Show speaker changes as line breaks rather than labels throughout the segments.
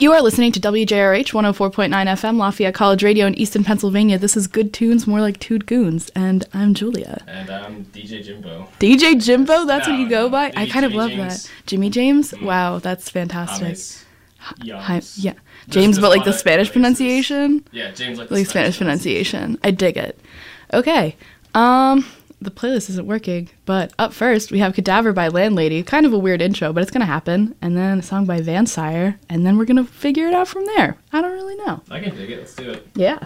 You are listening to WJRH 104.9 FM, Lafayette College Radio in Easton, Pennsylvania. This is Good Tunes, More Like Toot Goons, and I'm Julia.
And I'm DJ Jimbo.
DJ Jimbo? That's what you go by?
Jimmy
I kind of love
James.
that. Jimmy James? Wow, that's fantastic.
James.
Yeah. James,
There's
but like
a
the
lot of
Spanish
places.
pronunciation?
Yeah, James like
Like Spanish pronunciation. I dig it. Okay. The playlist isn't working, but up first we have Cadaver by Landlady. Kind of a weird intro, but it's going to happen. And then a song by Van Sire, and then we're going to figure it out from there. I don't really know.
I can dig it. Let's do it.
Yeah.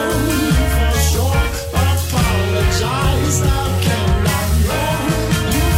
Apologize, how can I know?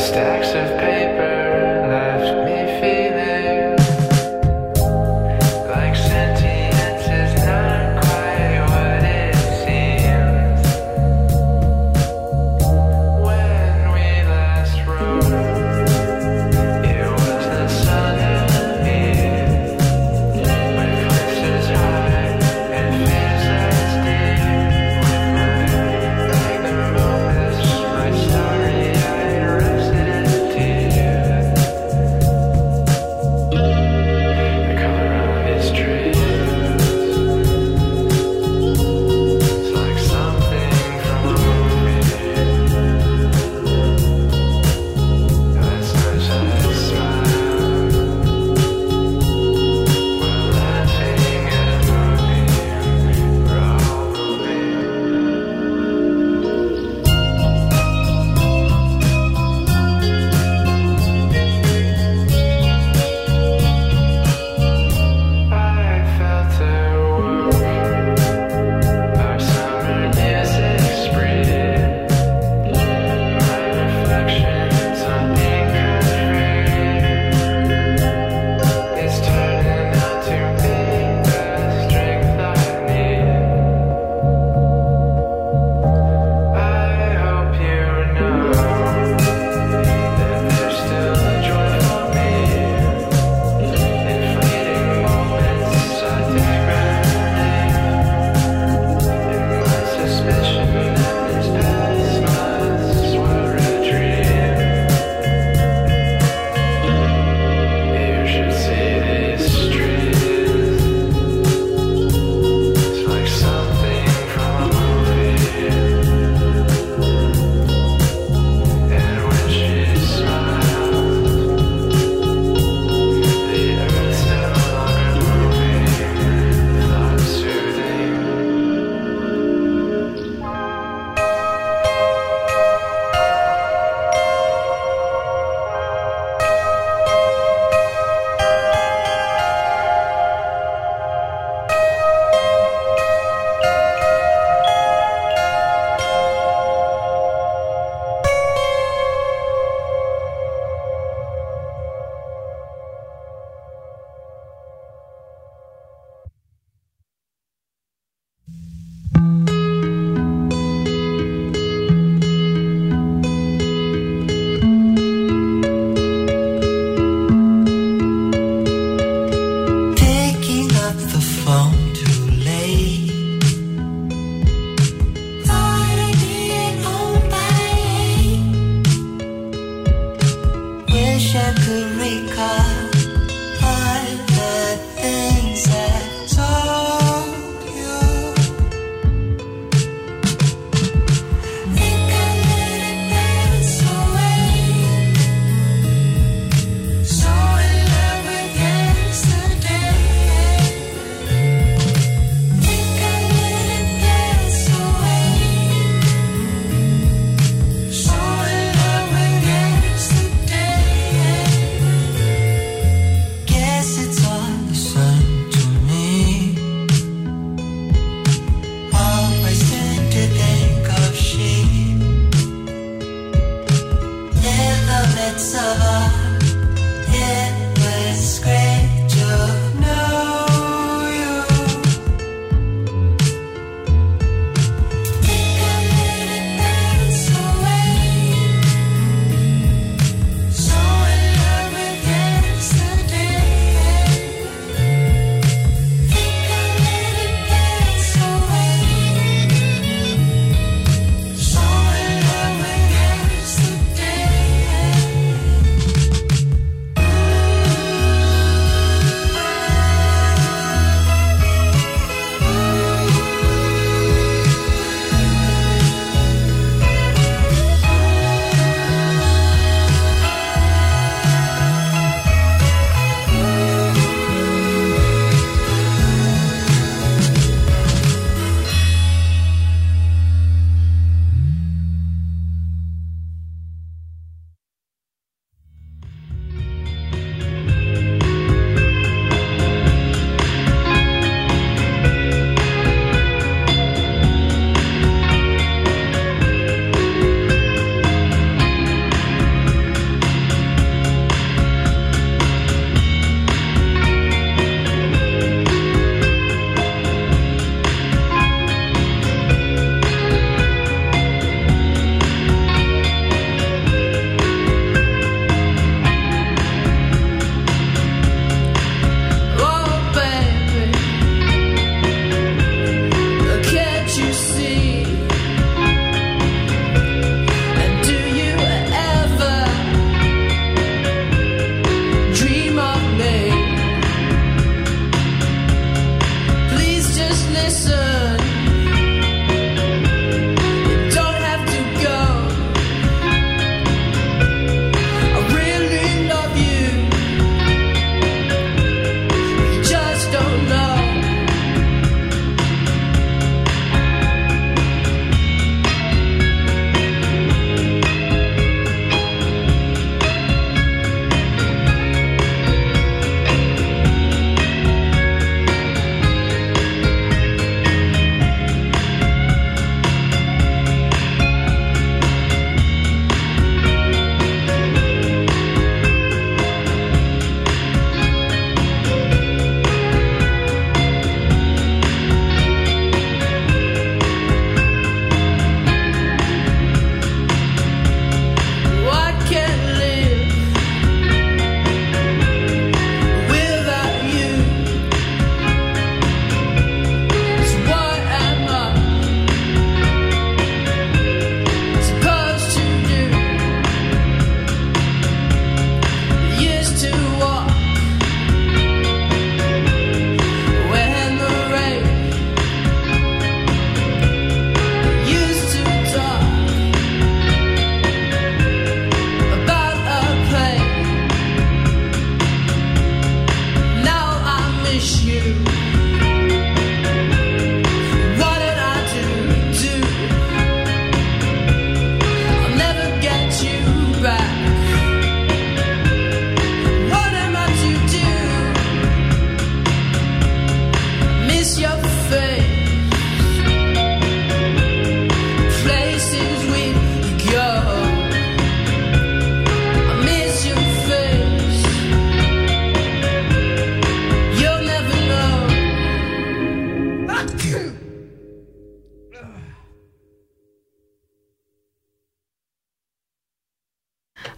Stacks of paper left me feeling like sentience is not quite what it seems. When we last wrote, it was the sun and me, with voices high and fears as deep. With my magnum opus, my starry-eyed resident.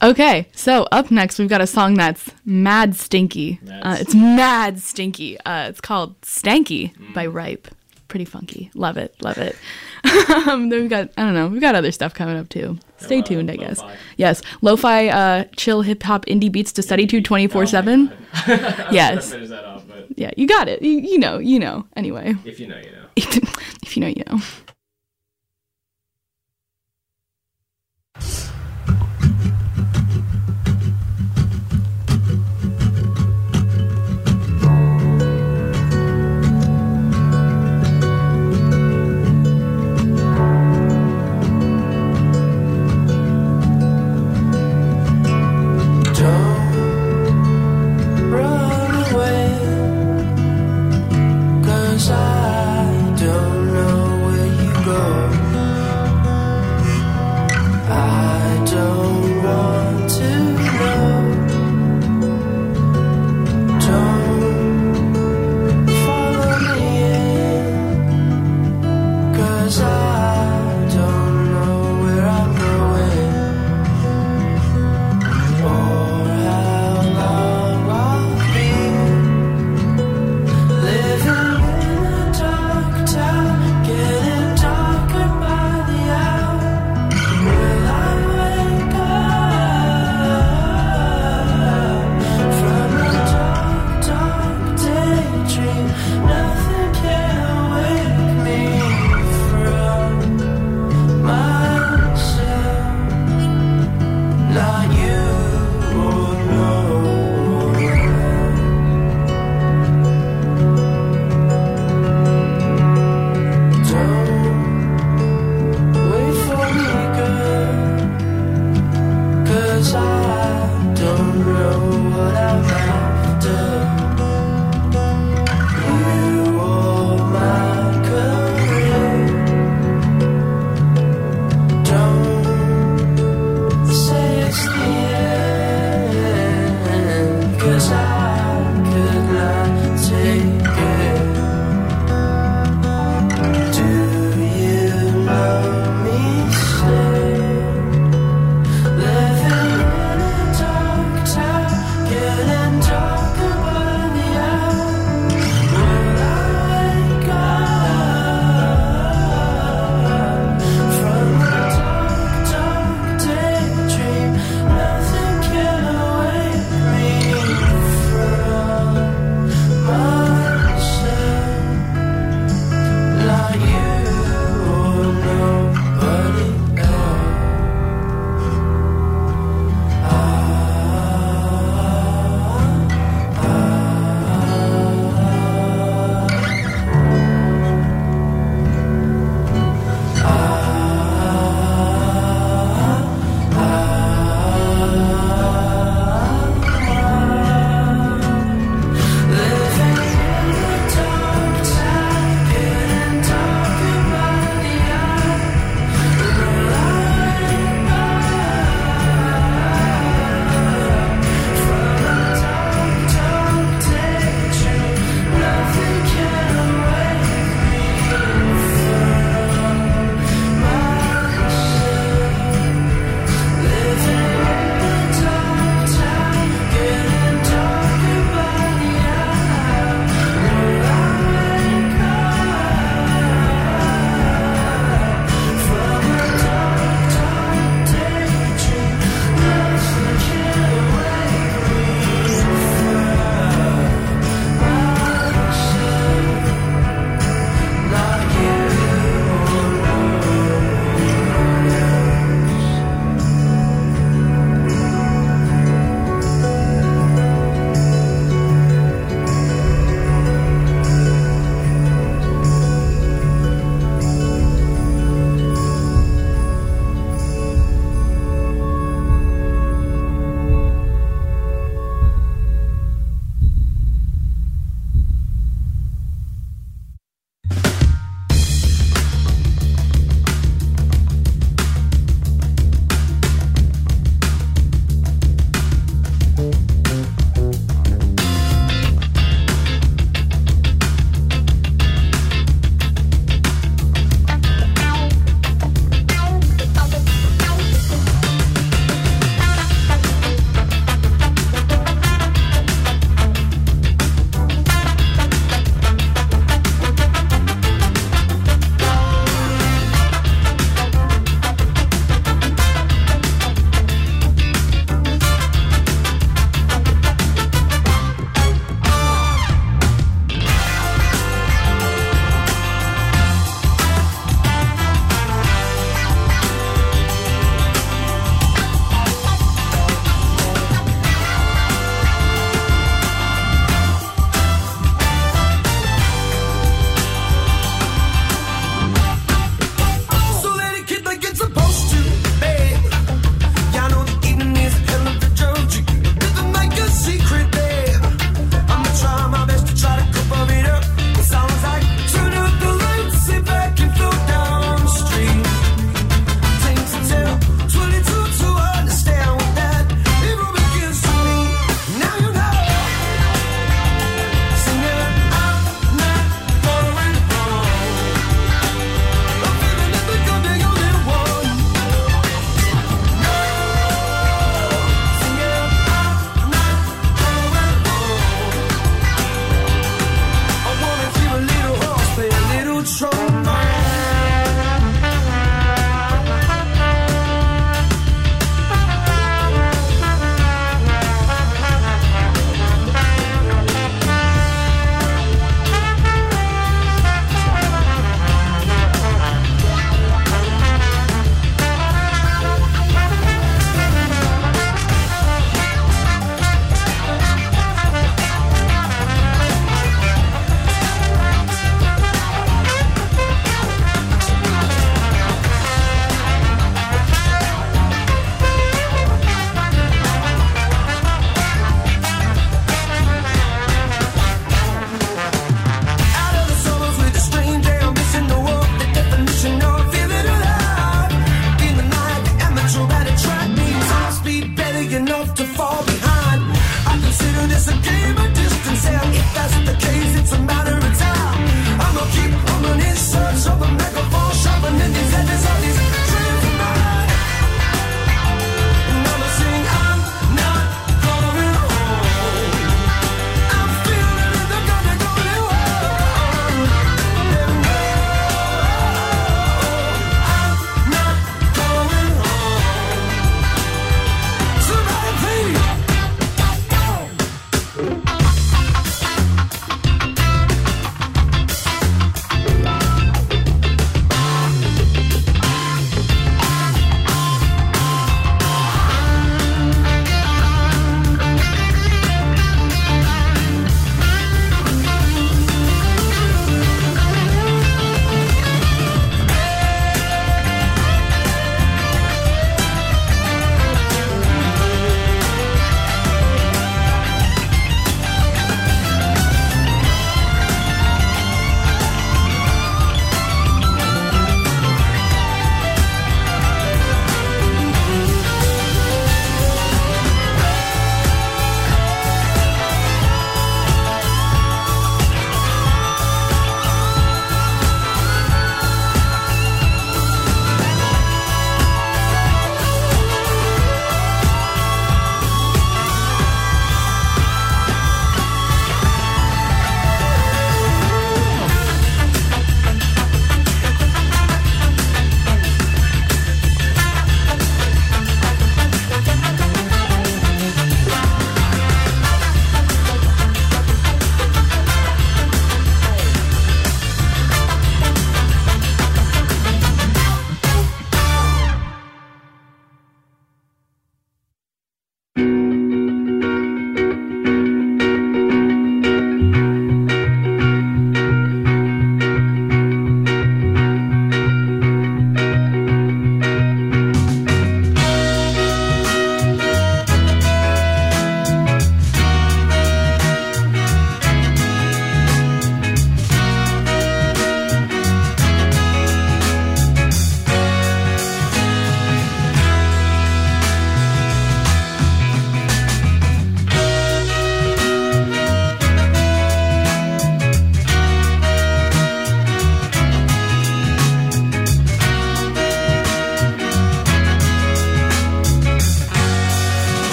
Okay, so up next we've got a song that's mad stinky. It's mad stinky. It's called Stanky by Ripe. Pretty funky. Love it. Then we've got, I don't know, we've got other stuff coming up too. Stay tuned, I guess.
Lo-fi.
Yes, lo-fi, chill hip hop indie beats to study to 24/7. Yes.
Finish that off, but
Yeah, you got it. You know. Anyway,
if you know, you know.
if you know, you know.
I don't know where you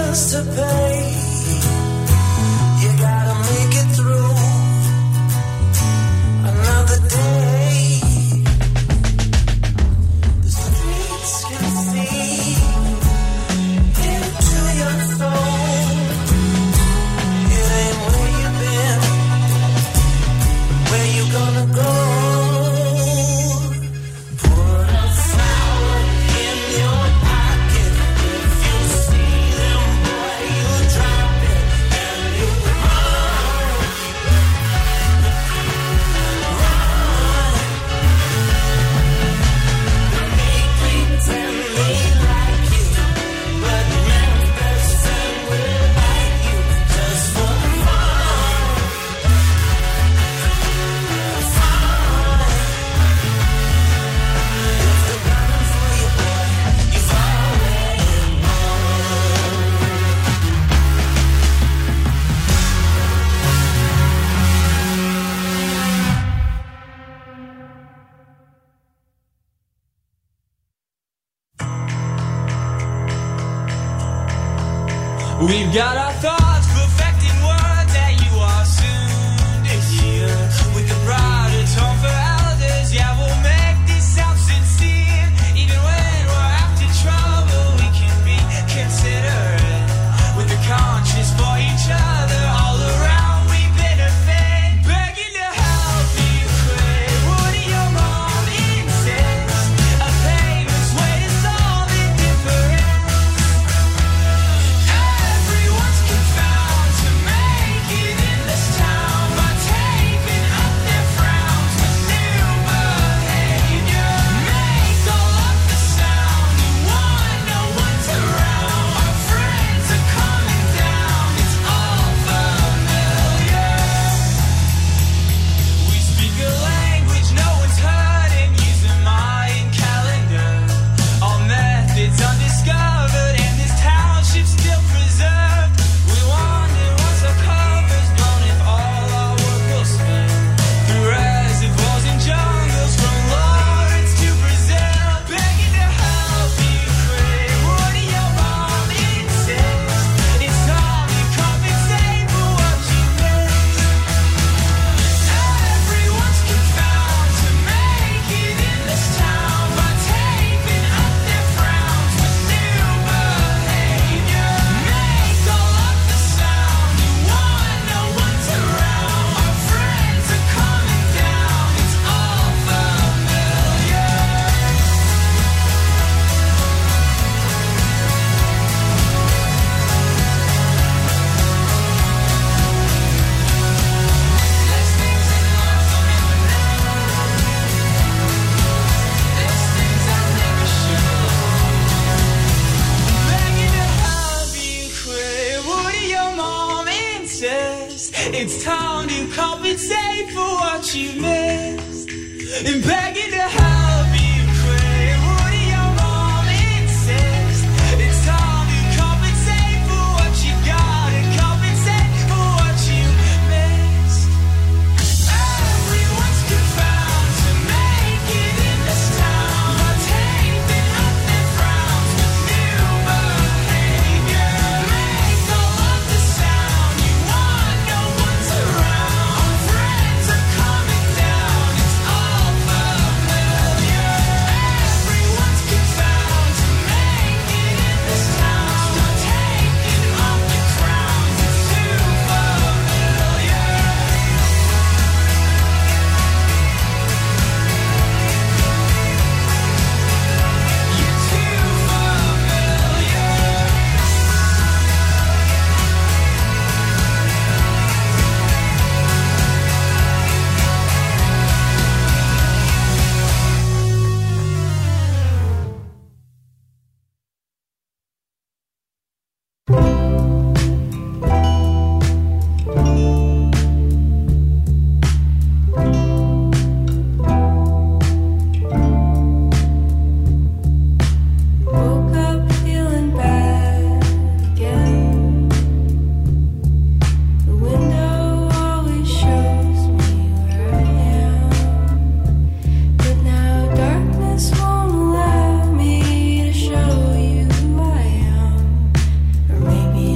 bills to pay. You gotta make it through another day. The streets can see into your soul. It ain't where you've been, where you gonna go. Put a flower in your pocket. If you see them, boy, you drop it and you run. They pretend they like you, but man's best friend will bite you just for fun. If they're running for you, boy, you've already
We've got our thoughts perfecting words that you are soon to hear. We can write a tone for elders, yeah, we'll make this sound sincere. Even when we're after trouble, we can be considerate. With the conscience for each other, all around we benefit. Begging to help you quit. Would your mom insist? A famous way to solve indifference. Everyone's confounded to make it in this town by taping up their frowns with new behavior. Make all of the sound you want, no one's around. Our friends are coming down, it's all familiar. We speak a language no one's heard and use a Mayan calendar. All methods undiscovered and this township still preserved. We wonder once our cover's blown if all our work will spin through reservoirs and jungles from Lawrence to Brazil. Begging to help you quit. Would your mom insist? It's time you compensate for what you missed. Everyone's confounded to make it in this town by taping up their frowns with new behavior. Make all of the sound you want, no one's around. Our friends are coming down, it's all familiar. There's things in life I'll never know. There's things I'll never show. Begging to help you quit. Would your mom insist? It's time to compensate for what you missed. And begging to help you quit. Would your mom insist? It's time to compensate for what you got and compensate for what you missed. Everyone's confounded to make it in this town by taping up their frowns with new behavior. Make all of the sound you want, no one's around. Our friends are coming down, it's all familiar. Everyone's confounded to make it in this town by taking off your crowns. It's too familiar. You're too familiar.
Woke up feeling bad again. The window always shows me where I am, but now darkness won't allow me to show you who I am. Or maybe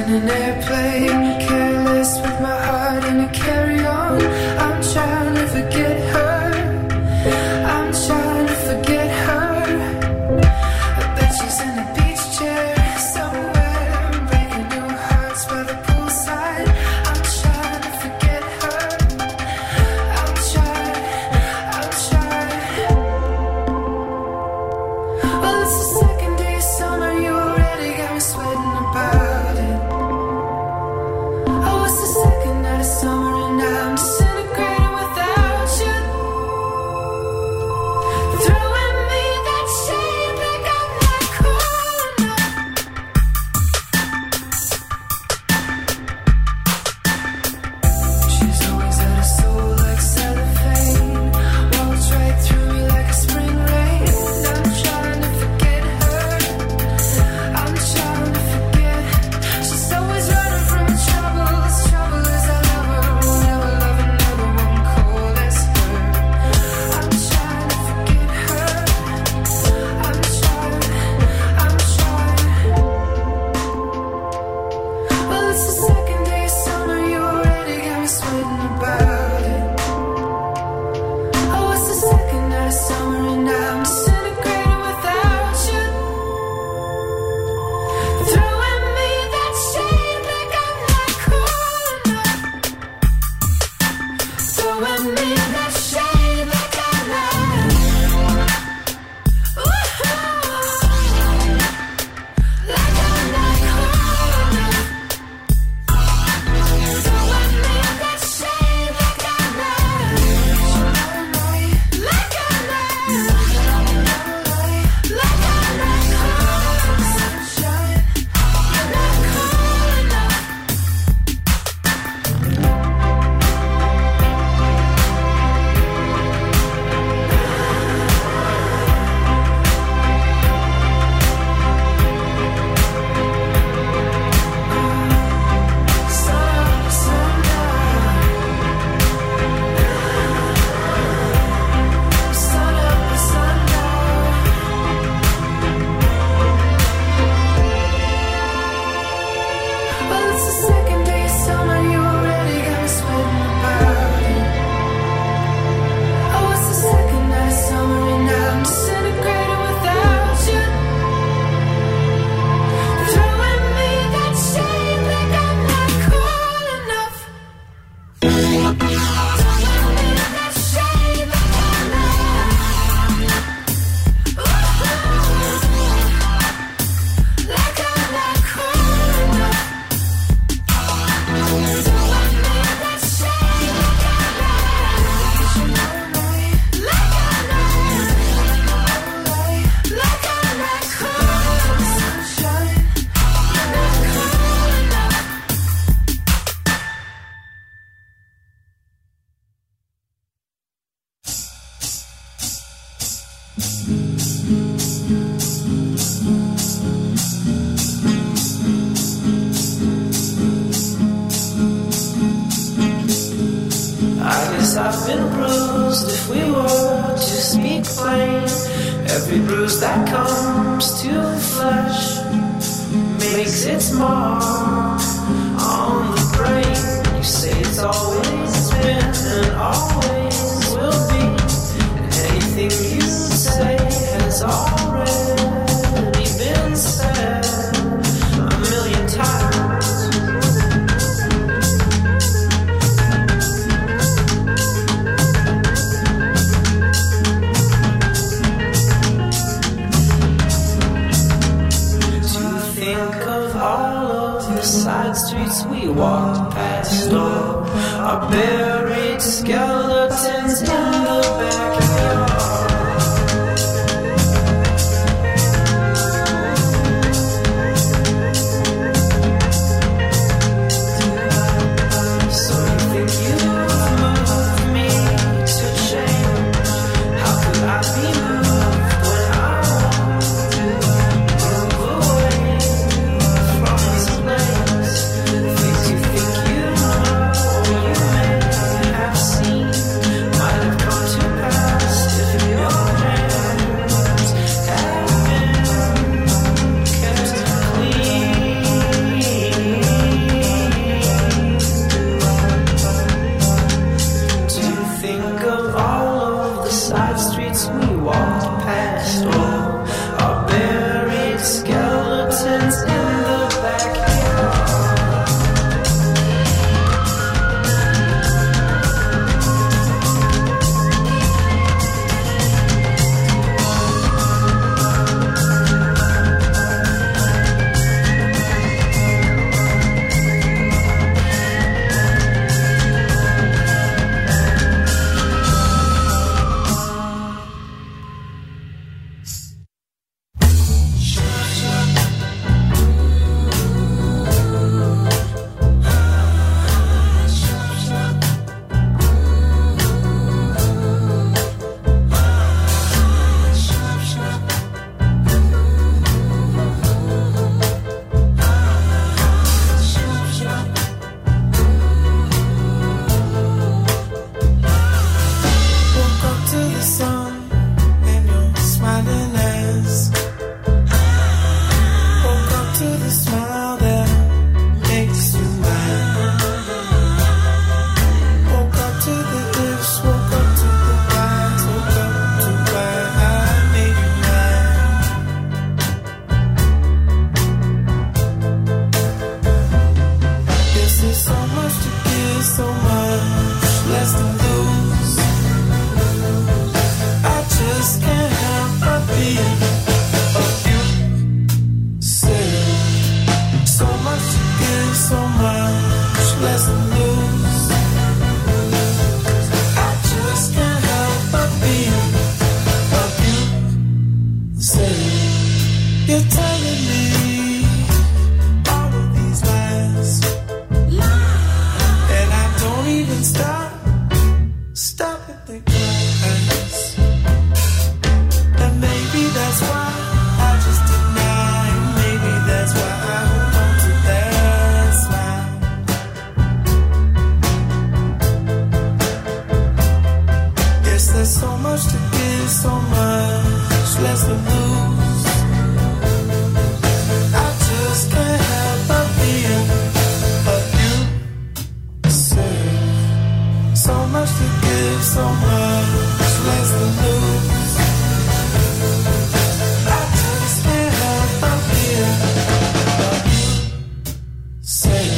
in an airplane, careless with my heart in a carry-on. I'm trying to forget her. I'm trying to forget her. I bet she's in a beach chair somewhere, breaking new hearts by the poolside. I'm trying to forget her. I'm trying. Well, it's the second day of summer, you already got me sweating about it. Oh, it's the second night of summer and I'm disintegrating without you. Throwing me that shade like I'm not cool enough. She's always had a soul like cellophane, walks right through me like a spring rain. I'm trying to forget her. I'm trying to forget. She's always running from trouble. As trouble as I love her, will never love another one cold as her. I'm trying to forget her. I'm trying. Well, it's the second day of summer, you already got me sweating about it. Oh, it's the second night of summer and I'm disintegrating without you. Throwing me that shade like I'm not cool enough. Throwing me that shade like I'm not. Like I'm not cool enough. Throwing me that shade like I'm not. Like I'm not. Like I'm not cool. Sunshine, you're not cool enough. Well, it's the second day of summer, you already got me sweating about it. Oh, it's the second night of summer and I'm disintegrating without you. Throwing me that shade like I'm not cool enough. Throwing me that shade like I'm not. Like I'm not cool enough. Throwing me that shade like I'm not. Like I'm not. Like I'm not cool. Sunshine, you're not cool enough.
I guess I've been bruised if we were to speak plain. Every bruise that comes to flesh makes its mark on the brain. You say it's always been and always will be, and anything you say has already been said a million times. Think of all of the side streets we walked past, all our buried skeletons in the backyard. So you think you've moved me to change? How could I be moved when I want to move away from this place? Things you think you know or you may have seen might have so much less to lose. I just can't help but feel about you. Say,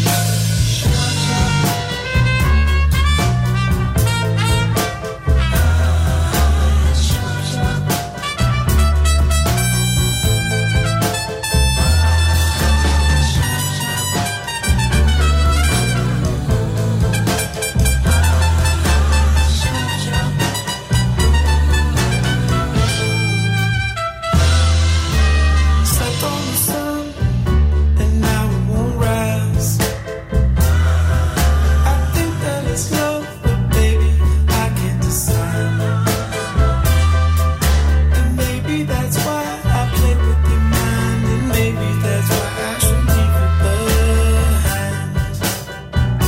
slept on the sun, and now it won't rise. I think that it's love, but baby, I can't decide. And maybe that's why I play with your mind, and maybe that's why I should leave it behind.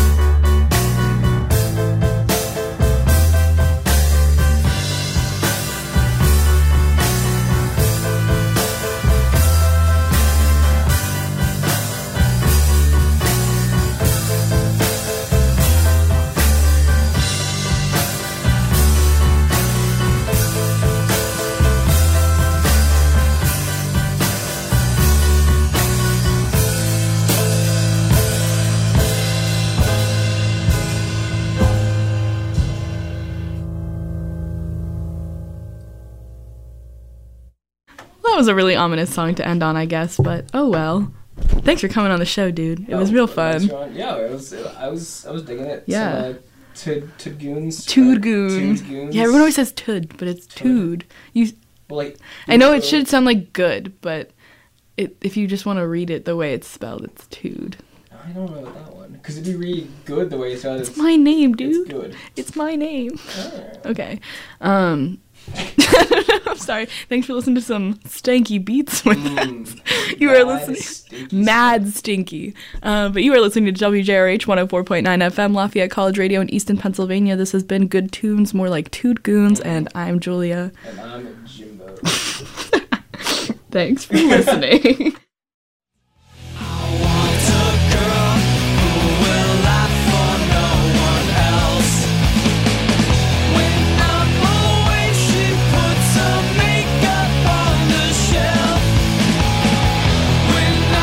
That was a really ominous song to end on, I guess, but oh well. Thanks for coming on the show, dude. It was real
Thanks,
fun.
Ron. Yeah, it was. I was digging it.
Yeah.
Tudgoons.
Toodgoon.
Tudgoons.
Yeah, everyone always says tud, but it's tood. You,
Well, like,
I know it should sound like good, but if you just want to read it the way it's spelled, it's tood.
I don't know that one. Because if you read good the way it sounds,
It's my name, dude.
It's good.
It's my name.
Alright.
Okay. I'm sorry. Thanks for listening to some stanky beats with us. You are listening. Mad stinky. But you are listening to WJRH 104.9 FM, Lafayette College Radio in Easton, Pennsylvania. This has been Good Tunes, more like Toodgoons, and I'm Julia.
And I'm Jimbo.
Thanks for listening.